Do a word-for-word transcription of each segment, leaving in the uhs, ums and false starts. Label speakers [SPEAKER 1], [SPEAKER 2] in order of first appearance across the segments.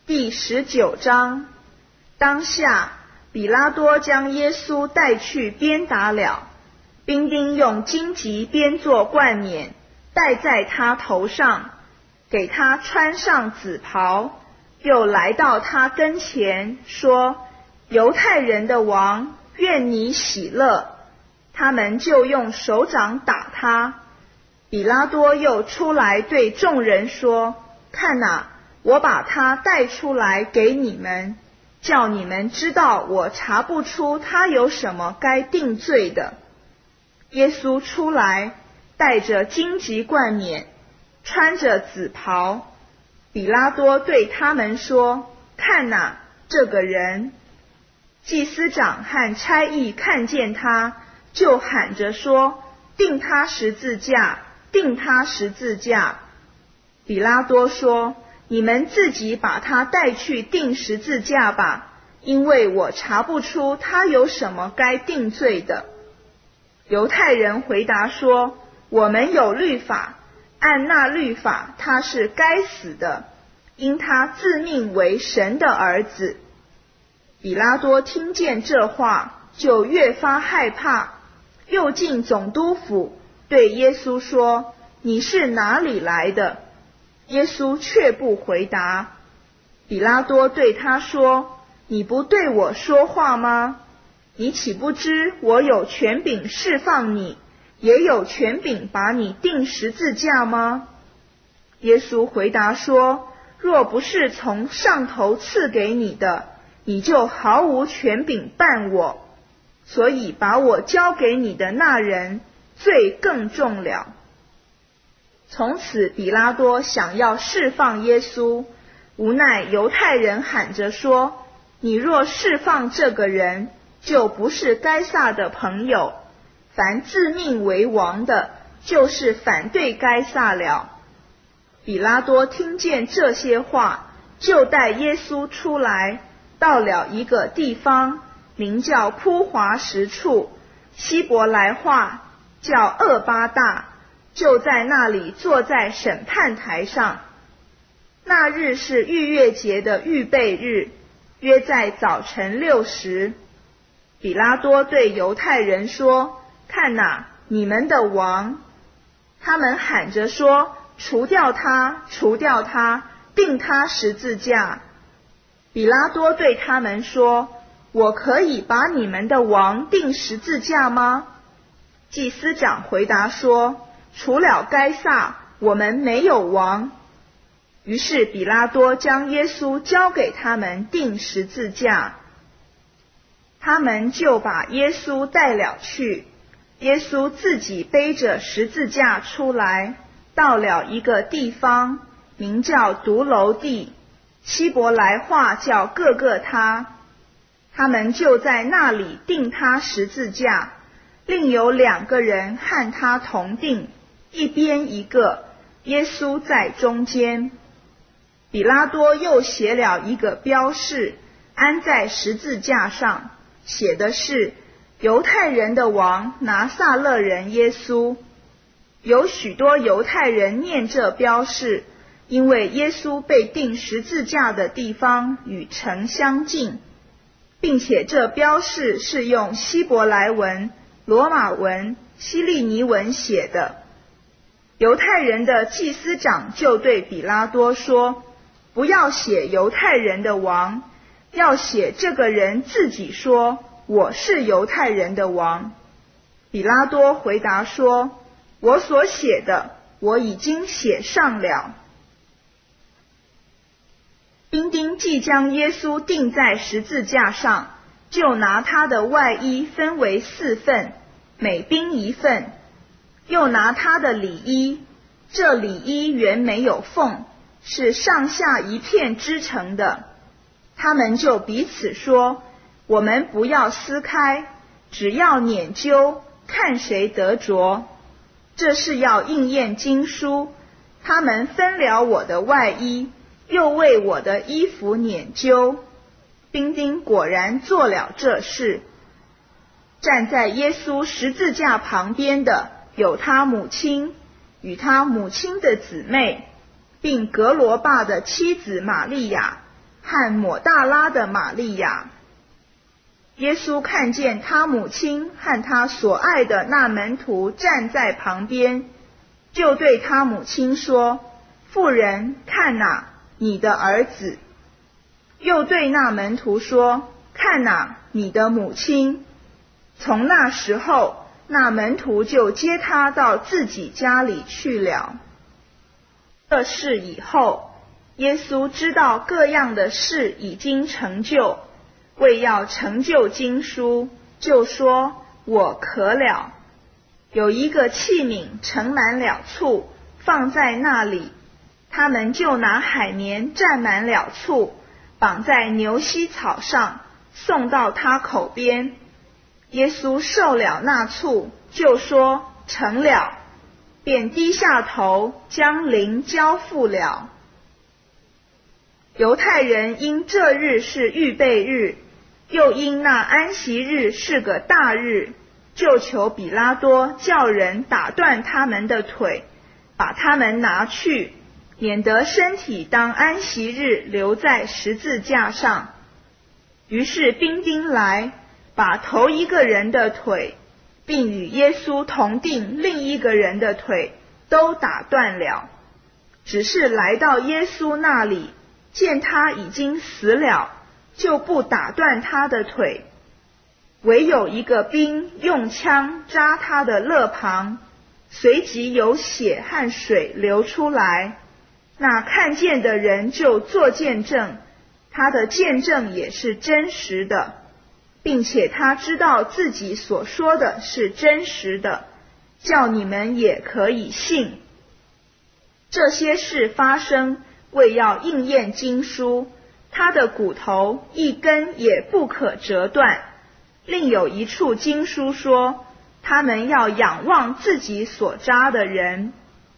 [SPEAKER 1] 第十九章。当下，比拉多将耶稣带去鞭打了，兵丁用荆棘编作冠冕，戴在他头上，给他穿上紫袍，又来到他跟前，说：犹太人的王，愿你喜乐。他们就用手掌打他。比拉多又出来对众人说：看哪，我把他带出来给你们，叫你们知道我查不出他有什么该定罪的。耶稣出来，带着荆棘冠冕，穿着紫袍。比拉多对他们说：看哪，这个人。祭司长和差役看见他，就喊着说：钉他十字架，钉他十字架。比拉多说：你们自己把他带去钉十字架吧，因为我查不出他有什么该定罪的。犹太人回答说：我们有律法，按那律法他是该死的，因他自命为神的儿子。比拉多听见这话，就越发害怕，又进总督府，对耶稣说：你是哪里来的？耶稣却不回答。比拉多对他说：你不对我说话吗？你岂不知我有权柄释放你，也有权柄把你钉十字架吗？耶稣回答说：若不是从上头赐给你的，你就毫无权柄办我，所以把我交给你的那人罪更重了。从此比拉多想要释放耶稣，无奈犹太人喊着说：你若释放这个人，就不是该撒的朋友，凡自命为王的，就是反对该撒了。比拉多听见这些话，就带耶稣出来，到了一个地方，名叫铺华石处，希伯来话叫厄巴大，就在那里坐在审判台上。那日是逾越节的预备日，约在早晨六时。比拉多对犹太人说：看哪，你们的王。他们喊着说：除掉他，除掉他，钉他十字架。比拉多对他们说：我可以把你们的王钉十字架吗？祭司长回答说：除了该撒，我们没有王。于是比拉多将耶稣交给他们钉十字架。他们就把耶稣带了去，耶稣自己背着十字架出来，到了一个地方，名叫独楼地，希伯来话叫各各他。他们就在那里钉他十字架，另有两个人和他同钉，一边一个，耶稣在中间。比拉多又写了一个标示，安在十字架上，写的是：犹太人的王拿撒勒人耶稣。有许多犹太人念这标示，因为耶稣被钉十字架的地方与城相近，并且这标示是用希伯来文、罗马文、希利尼文写的。犹太人的祭司长就对比拉多说：不要写犹太人的王，要写这个人自己说：我是犹太人的王。比拉多回答说：我所写的，我已经写上了。兵丁既将耶稣钉在十字架上，就拿他的外衣分为四份，每兵一份，又拿他的里衣，这里衣原没有缝，是上下一片织成的。他们就彼此说：我们不要撕开，只要捻揪，看谁得着。这是要应验经书，他们分了我的外衣，又为我的衣服捻揪。兵丁果然做了这事。站在耶稣十字架旁边的有他母亲，与他母亲的姊妹，并革罗巴的妻子玛利亚， 和抹大拉的玛利亚。耶稣看见他母亲和他所爱的那门徒站在旁边，就对他母亲说：妇人，看哪，你的儿子。又对那门徒说：看哪，你的母亲。从那时候，那门徒就接他到自己家里去了。这事以后，耶稣知道各样的事已经成就，为要成就经书，就说：我渴了。有一个器皿盛满了醋，放在那里，他们就拿海绵蘸满了醋，绑在牛膝草上，送到他口边。耶稣受了那醋，就说：成了，便低下头，将灵交付了。犹太人因这日是预备日，又因那安息日是个大日，就求比拉多叫人打断他们的腿，把他们拿去，免得身体当安息日留在十字架上。于是兵丁来，把头一个人的腿，并与耶稣同定另一个人的腿都打断了。只是来到耶稣那里，见他已经死了，就不打断他的腿。唯有一个兵用枪扎他的肋旁，随即有血和水流出来。那看见的人就作见证，他的见证也是真实的，并且他知道自己所说的是真实的，叫你们也可以信。这些事发生，为要应验经书，他的骨头一根也不可折断。另有一处经书说，他们要仰望自己所扎的人。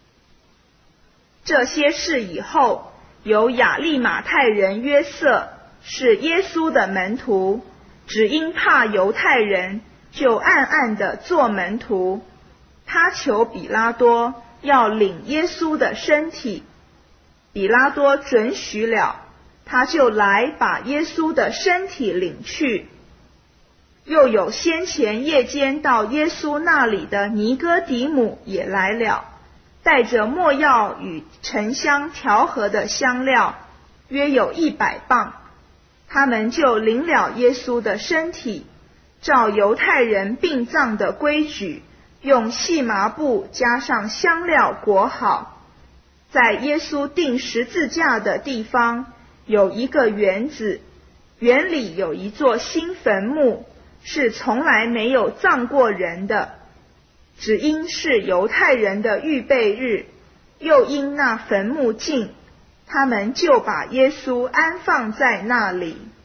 [SPEAKER 1] 这些事以后，有亚利马太人约瑟，是耶稣的门徒，只因怕犹太人，就暗暗地做门徒。他求比拉多要领耶稣的身体，比拉多准许了，他就来把耶稣的身体领去。又有先前夜间到耶稣那里的尼哥底母也来了，带着没药与沉香调和的香料，约有一百磅。他们就领了耶稣的身体，照犹太人殡葬的规矩，用细麻布加上香料裹好。在耶稣钉十字架的地方有一个园子，园里有一座新坟墓，是从来没有葬过人的。只因是犹太人的预备日，又因那坟墓近，他们就把耶稣安放在那里。